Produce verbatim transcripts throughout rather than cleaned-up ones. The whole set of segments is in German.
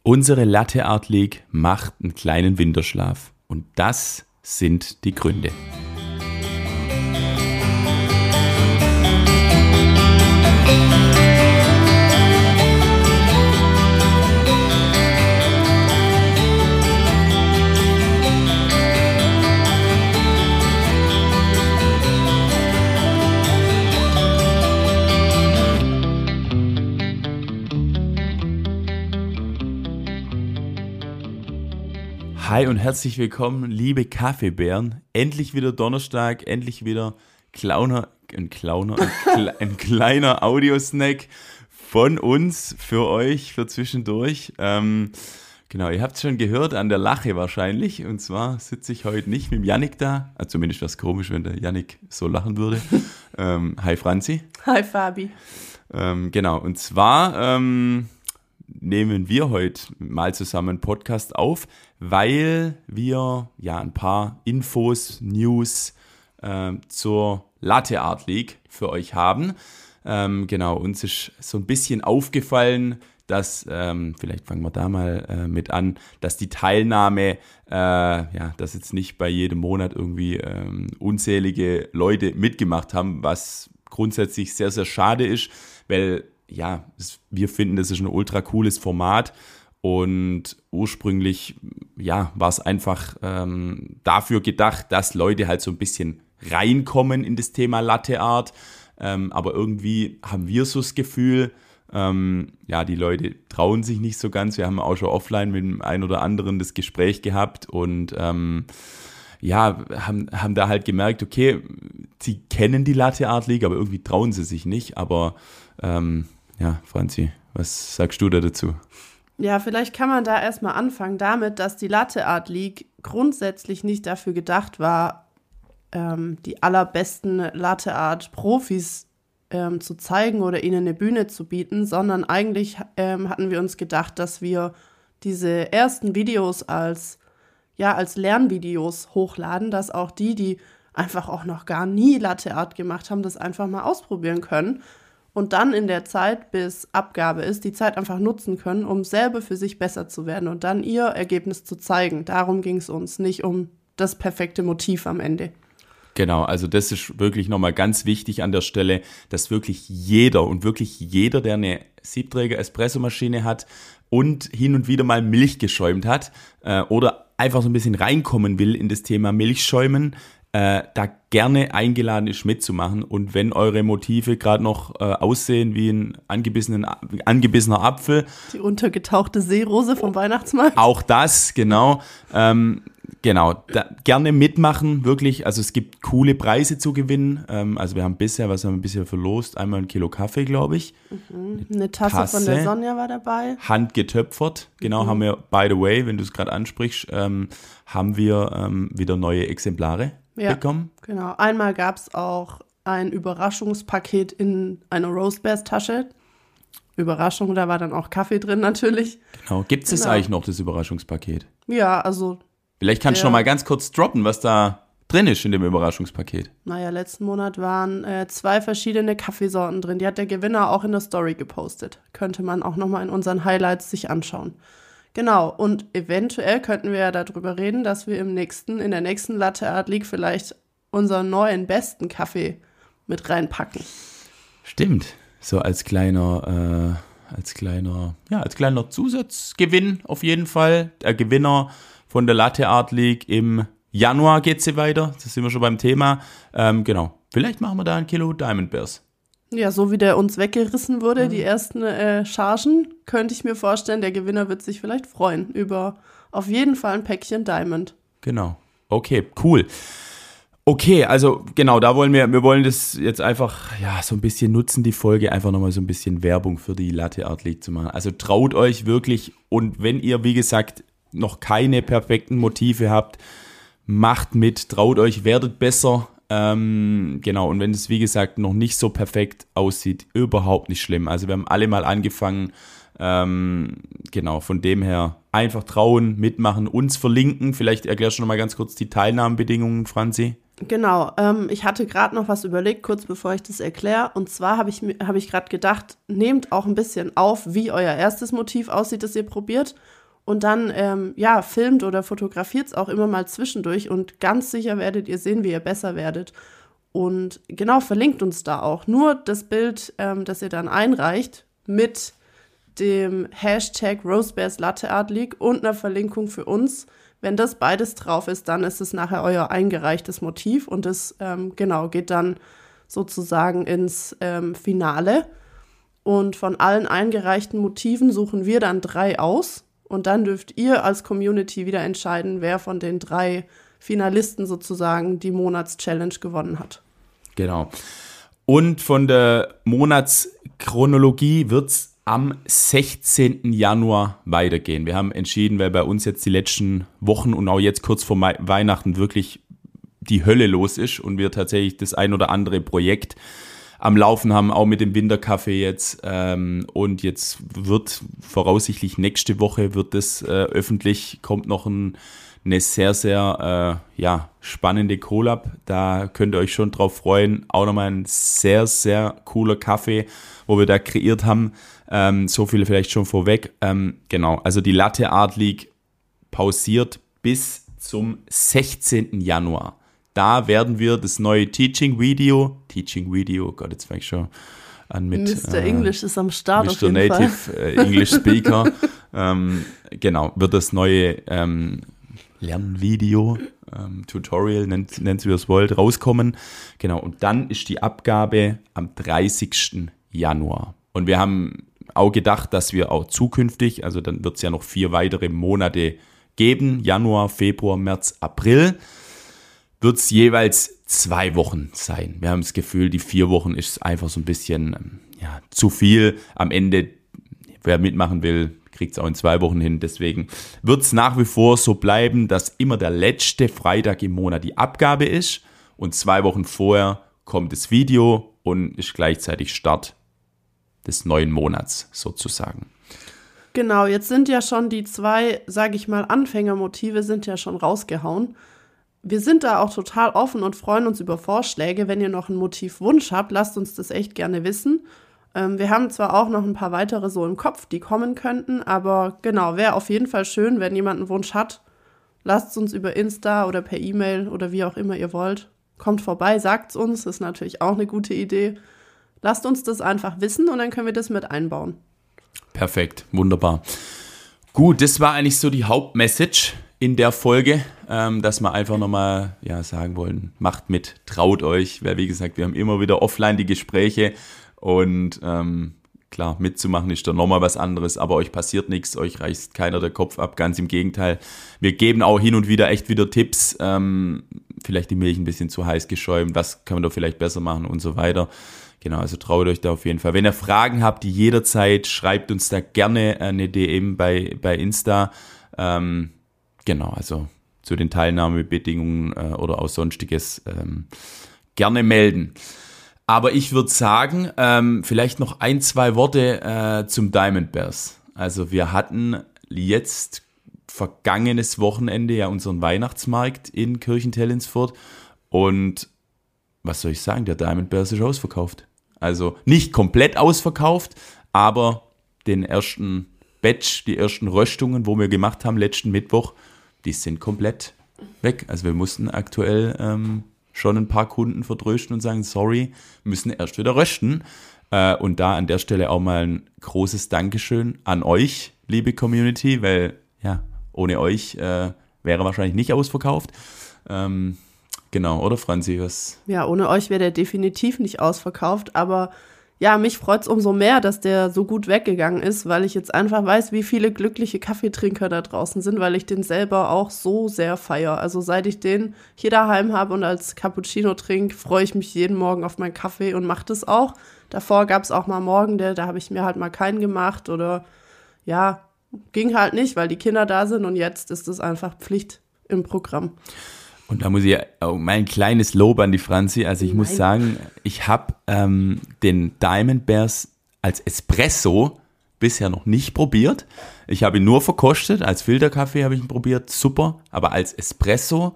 Unsere Latte Art League macht einen kleinen Winterschlaf. Und das sind die Gründe. Hi und herzlich willkommen, liebe Kaffeebären. Endlich wieder Donnerstag, endlich wieder Klauner, ein Klauner, ein, Kle- ein kleiner Audiosnack von uns für euch, für zwischendurch. Ähm, genau, ihr habt es schon gehört an der Lache wahrscheinlich. Und zwar sitze ich heute nicht mit dem Yannick da. Also zumindest wäre es komisch, wenn der Yannick so lachen würde. ähm, hi Franzi. Hi Fabi. Ähm, genau, und zwar ähm, nehmen wir heute mal zusammen einen Podcast auf, weil wir ja ein paar Infos, News äh, zur Latte Art League für euch haben. Ähm, genau, uns ist so ein bisschen aufgefallen, dass, ähm, vielleicht fangen wir da mal äh, mit an, dass die Teilnahme, äh, ja, dass jetzt nicht bei jedem Monat irgendwie ähm, unzählige Leute mitgemacht haben, was grundsätzlich sehr, sehr schade ist, weil ja, es, wir finden, das ist ein ultra cooles Format. Und ursprünglich, ja, war es einfach ähm, dafür gedacht, dass Leute halt so ein bisschen reinkommen in das Thema Latte Art. Ähm, aber irgendwie haben wir so das Gefühl, ähm, ja, die Leute trauen sich nicht so ganz. Wir haben auch schon offline mit dem einen oder anderen das Gespräch gehabt und ähm, ja, haben, haben da halt gemerkt, okay, sie kennen die Latte Art League, aber irgendwie trauen sie sich nicht. Aber ähm, ja, Franzi, was sagst du da dazu? Ja, vielleicht kann man da erstmal anfangen damit, dass die Latte Art League grundsätzlich nicht dafür gedacht war, ähm, die allerbesten Latte Art Profis ähm, zu zeigen oder ihnen eine Bühne zu bieten, sondern eigentlich ähm, hatten wir uns gedacht, dass wir diese ersten Videos als, ja, als Lernvideos hochladen, dass auch die, die einfach auch noch gar nie Latte Art gemacht haben, das einfach mal ausprobieren können. Und dann in der Zeit, bis Abgabe ist, die Zeit einfach nutzen können, um selber für sich besser zu werden und dann ihr Ergebnis zu zeigen. Darum ging es uns, nicht um das perfekte Motiv am Ende. Genau, also das ist wirklich nochmal ganz wichtig an der Stelle, dass wirklich jeder und wirklich jeder, der eine Siebträger-Espressomaschine hat und hin und wieder mal Milch geschäumt hat äh, oder einfach so ein bisschen reinkommen will in das Thema Milchschäumen, Äh, da gerne eingeladen ist mitzumachen. Und wenn eure Motive gerade noch äh, aussehen wie ein angebissenen, angebissener Apfel. Die untergetauchte Seerose vom Weihnachtsmarkt. Auch das, genau. Ähm, genau, da, gerne mitmachen, wirklich. Also es gibt coole Preise zu gewinnen. Ähm, also wir haben bisher, was haben wir bisher verlost? Einmal ein Kilo Kaffee, glaube ich. Mhm. Eine Tasse, Tasse von der Sonja war dabei. Handgetöpfert, genau, mhm. haben wir, by the way, wenn du es gerade ansprichst, ähm, haben wir ähm, wieder neue Exemplare. Ja, bekommen. Genau. Einmal gab es auch ein Überraschungspaket in einer Rose Bears Tasche. Überraschung, da war dann auch Kaffee drin natürlich. Genau. Gibt es genau. das eigentlich noch, das Überraschungspaket? Ja, also. Vielleicht kannst du noch mal ganz kurz droppen, was da drin ist in dem Überraschungspaket. Naja, letzten Monat waren äh, zwei verschiedene Kaffeesorten drin. Die hat der Gewinner auch in der Story gepostet. Könnte man auch noch mal in unseren Highlights sich anschauen. Genau, und eventuell könnten wir ja darüber reden, dass wir im nächsten, in der nächsten Latte Art League vielleicht unseren neuen besten Kaffee mit reinpacken. Stimmt, so als kleiner, äh, als kleiner, ja, als kleiner Zusatzgewinn auf jeden Fall. Der Gewinner von der Latte Art League im Januar geht sie weiter, das sind wir schon beim Thema. Ähm, genau, vielleicht machen wir da ein Kilo Diamond Bears. Ja, so wie der uns weggerissen wurde, mhm. die ersten äh, Chargen, könnte ich mir vorstellen, der Gewinner wird sich vielleicht freuen über auf jeden Fall ein Päckchen Diamond. Genau. Okay, cool. Okay, also genau, da wollen wir, wir wollen das jetzt einfach, ja, so ein bisschen nutzen, die Folge, einfach nochmal so ein bisschen Werbung für die Latte Art League zu machen. Also traut euch wirklich, und wenn ihr, wie gesagt, noch keine perfekten Motive habt, macht mit, traut euch, werdet besser. Ähm, genau, und wenn es, wie gesagt, noch nicht so perfekt aussieht, überhaupt nicht schlimm. Also wir haben alle mal angefangen, ähm, genau, von dem her einfach trauen, mitmachen, uns verlinken. Vielleicht erklärst du noch mal ganz kurz die Teilnahmebedingungen, Franzi. Genau, ähm, ich hatte gerade noch was überlegt, kurz bevor ich das erkläre. Und zwar habe ich, mir- hab ich gerade gedacht, nehmt auch ein bisschen auf, wie euer erstes Motiv aussieht, das ihr probiert. Und dann, ähm, ja, filmt oder fotografiert es auch immer mal zwischendurch. Und ganz sicher werdet ihr sehen, wie ihr besser werdet. Und genau, verlinkt uns da auch. Nur das Bild, ähm, das ihr dann einreicht, mit dem Hashtag Rosebears Latte Art League und einer Verlinkung für uns. Wenn das beides drauf ist, dann ist es nachher euer eingereichtes Motiv und das ähm, genau geht dann sozusagen ins ähm, Finale. Und von allen eingereichten Motiven suchen wir dann drei aus und dann dürft ihr als Community wieder entscheiden, wer von den drei Finalisten sozusagen die Monatschallenge gewonnen hat. Genau. Und von der Monatschronologie wird es am sechzehnten Januar weitergehen. Wir haben entschieden, weil bei uns jetzt die letzten Wochen und auch jetzt kurz vor Mai- Weihnachten wirklich die Hölle los ist und wir tatsächlich das ein oder andere Projekt am Laufen haben, auch mit dem Winterkaffee jetzt. Ähm, und jetzt wird voraussichtlich nächste Woche wird das äh, öffentlich, kommt noch ein, eine sehr, sehr äh, ja, spannende Collab. Da könnt ihr euch schon drauf freuen. Auch nochmal ein sehr, sehr cooler Kaffee, wo wir da kreiert haben. Ähm, so viel vielleicht schon vorweg. Ähm, genau, also die Latte Art League pausiert bis zum sechzehnten Januar. Da werden wir das neue Teaching Video, Teaching Video, Gott, jetzt fange ich schon an mit Mister äh, English ist am Start auf Mister jeden Native Fall. äh, English Speaker. ähm, genau, wird das neue ähm, Lernvideo, ähm, Tutorial, nennt, nennt wie ihr es wollt, rauskommen. Genau, und dann ist die Abgabe am dreißigsten Januar. Und wir haben auch gedacht, dass wir auch zukünftig, also dann wird es ja noch vier weitere Monate geben, Januar, Februar, März, April, wird es jeweils zwei Wochen sein. Wir haben das Gefühl, die vier Wochen ist einfach so ein bisschen ja, zu viel. Am Ende, wer mitmachen will, kriegt es auch in zwei Wochen hin. Deswegen wird es nach wie vor so bleiben, dass immer der letzte Freitag im Monat die Abgabe ist und zwei Wochen vorher kommt das Video und ist gleichzeitig Start des neuen Monats sozusagen. Genau, jetzt sind ja schon die zwei, sage ich mal, Anfängermotive sind ja schon rausgehauen. Wir sind da auch total offen und freuen uns über Vorschläge. Wenn ihr noch einen Motivwunsch habt, lasst uns das echt gerne wissen. Ähm, wir haben zwar auch noch ein paar weitere so im Kopf, die kommen könnten, aber genau, wäre auf jeden Fall schön, wenn jemand einen Wunsch hat. Lasst uns über Insta oder per E-Mail oder wie auch immer ihr wollt. Kommt vorbei, sagt's uns, ist natürlich auch eine gute Idee. Lasst uns das einfach wissen und dann können wir das mit einbauen. Perfekt, wunderbar. Gut, das war eigentlich so die Hauptmessage in der Folge, ähm, dass wir einfach nochmal ja, sagen wollen, macht mit, traut euch, weil wie gesagt, wir haben immer wieder offline die Gespräche und ähm, klar, mitzumachen ist dann nochmal was anderes, aber euch passiert nichts, euch reißt keiner der Kopf ab, ganz im Gegenteil. Wir geben auch hin und wieder echt wieder Tipps, ähm, vielleicht die Milch ein bisschen zu heiß geschäumt, was kann man da vielleicht besser machen und so weiter. Genau, also traut euch da auf jeden Fall. Wenn ihr Fragen habt, die jederzeit, schreibt uns da gerne eine D M bei, bei Insta. Ähm, genau, also zu den Teilnahmebedingungen äh, oder auch sonstiges ähm, gerne melden. Aber ich würde sagen, ähm, vielleicht noch ein, zwei Worte äh, zum Diamond Bears. Also wir hatten jetzt vergangenes Wochenende ja unseren Weihnachtsmarkt in Kirchentelinsfurt und was soll ich sagen, der Diamond Bears ist ausverkauft. Also nicht komplett ausverkauft, aber den ersten Batch, die ersten Röstungen, wo wir gemacht haben letzten Mittwoch, die sind komplett weg. Also wir mussten aktuell ähm, schon ein paar Kunden vertrösten und sagen, sorry, wir müssen erst wieder rösten. Äh, und da an der Stelle auch mal ein großes Dankeschön an euch, liebe Community, weil ja, ohne euch äh, wäre wahrscheinlich nicht ausverkauft. Ähm, Genau, oder Franzi? Was? Ja, ohne euch wäre der definitiv nicht ausverkauft, aber ja, mich freut es umso mehr, dass der so gut weggegangen ist, weil ich jetzt einfach weiß, wie viele glückliche Kaffeetrinker da draußen sind, weil ich den selber auch so sehr feiere. Also seit ich den hier daheim habe und als Cappuccino trinke, freue ich mich jeden Morgen auf meinen Kaffee und mache das auch. Davor gab es auch mal Morgende, da habe ich mir halt mal keinen gemacht oder ja, ging halt nicht, weil die Kinder da sind und jetzt ist es einfach Pflicht im Programm. Und da muss ich auch mein kleines Lob an die Franzi. Also ich Nein. muss sagen, ich habe ähm, den Diamond Bears als Espresso bisher noch nicht probiert. Ich habe ihn nur verkostet. Als Filterkaffee habe ich ihn probiert. Super. Aber als Espresso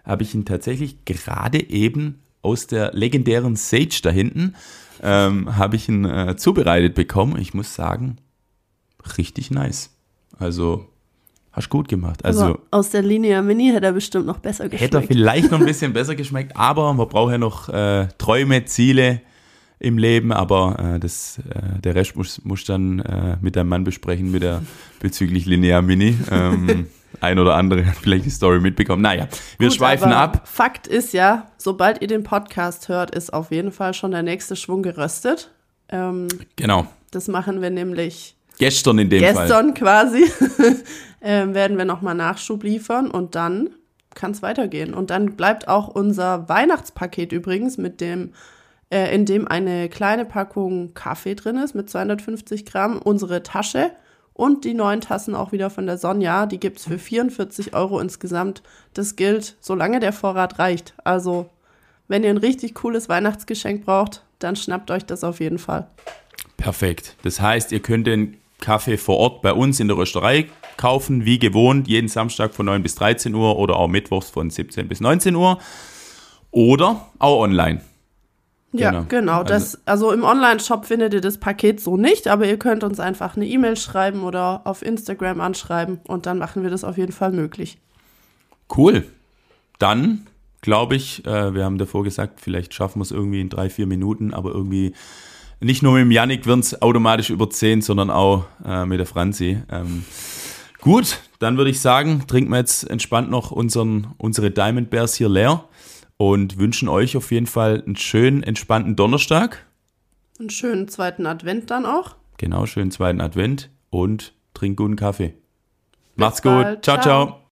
habe ich ihn tatsächlich gerade eben aus der legendären Sage da hinten, ähm, habe ich ihn äh, zubereitet bekommen. Ich muss sagen, richtig nice. Also, hast gut gemacht. Also, aber aus der Linea Mini hätte er bestimmt noch besser geschmeckt. Hätte er vielleicht noch ein bisschen besser geschmeckt, aber man braucht ja noch äh, Träume, Ziele im Leben, aber äh, das, äh, der Rest muss, muss dann äh, mit deinem Mann besprechen, mit der bezüglich Linea Mini. Ähm, ein oder andere hat vielleicht die Story mitbekommen. Naja, wir Gut, schweifen ab. Fakt ist ja, sobald ihr den Podcast hört, ist auf jeden Fall schon der nächste Schwung geröstet. Ähm, genau. Das machen wir nämlich gestern in dem gestern Fall. Gestern quasi ähm, werden wir nochmal Nachschub liefern und dann kann es weitergehen. Und dann bleibt auch unser Weihnachtspaket übrigens mit dem Äh, in dem eine kleine Packung Kaffee drin ist mit zweihundertfünfzig Gramm, unsere Tasche und die neuen Tassen auch wieder von der Sonja. Die gibt es für vierundvierzig Euro insgesamt. Das gilt, solange der Vorrat reicht. Also, wenn ihr ein richtig cooles Weihnachtsgeschenk braucht, dann schnappt euch das auf jeden Fall. Perfekt. Das heißt, ihr könnt den Kaffee vor Ort bei uns in der Rösterei kaufen, wie gewohnt, jeden Samstag von neun bis dreizehn Uhr oder auch mittwochs von siebzehn bis neunzehn Uhr oder auch online. Ja, genau. genau. Das, also im Online-Shop findet ihr das Paket so nicht, aber ihr könnt uns einfach eine E-Mail schreiben oder auf Instagram anschreiben und dann machen wir das auf jeden Fall möglich. Cool. Dann glaube ich, äh, wir haben davor gesagt, vielleicht schaffen wir es irgendwie in drei, vier Minuten, aber irgendwie nicht nur mit dem Yannick werden es automatisch über zehn, sondern auch äh, mit der Franzi. Ähm, gut, dann würde ich sagen, trinken wir jetzt entspannt noch unseren, unsere Diamond Bears hier leer. Und wünschen euch auf jeden Fall einen schönen, entspannten Donnerstag. Einen schönen zweiten Advent dann auch. Genau, schönen zweiten Advent und trinkt guten Kaffee. Bis Macht's bald. gut. Ciao, ciao. ciao.